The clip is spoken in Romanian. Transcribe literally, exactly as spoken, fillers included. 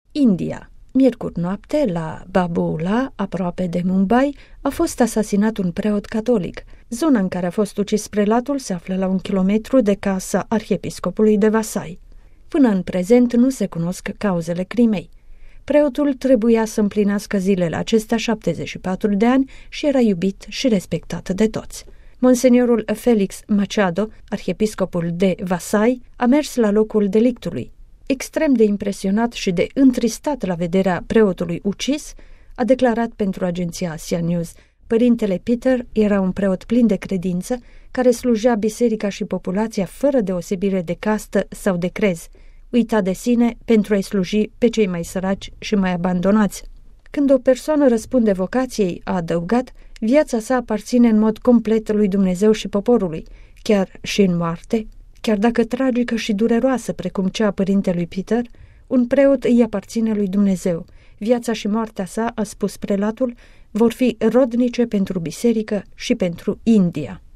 India. Miercuri noapte, la Baboolha, aproape de Mumbai, a fost asasinat un preot catolic. Zona în care a fost ucis prelatul se află la un kilometru de casa arhiepiscopului de Vasai. Până în prezent nu se cunosc cauzele crimei. Preotul trebuia să împlinească zilele acestea șaptezeci și patru de ani și era iubit și respectat de toți. Monseniorul Felix Machado, arhiepiscopul de Vasai, a mers la locul delictului. Extrem de impresionat și de întristat la vederea preotului ucis, a declarat pentru agenția Asia News: părintele Peter era un preot plin de credință, care slujea biserica și populația fără deosebire de castă sau de crez, uita de sine pentru a-i sluji pe cei mai săraci și mai abandonați. Când o persoană răspunde vocației, a adăugat, viața sa aparține în mod complet lui Dumnezeu și poporului, chiar și în moarte. Chiar dacă tragică și dureroasă precum cea a părintelui Peter, un preot îi aparține lui Dumnezeu. Viața și moartea sa, a spus prelatul, vor fi rodnice pentru biserică și pentru India.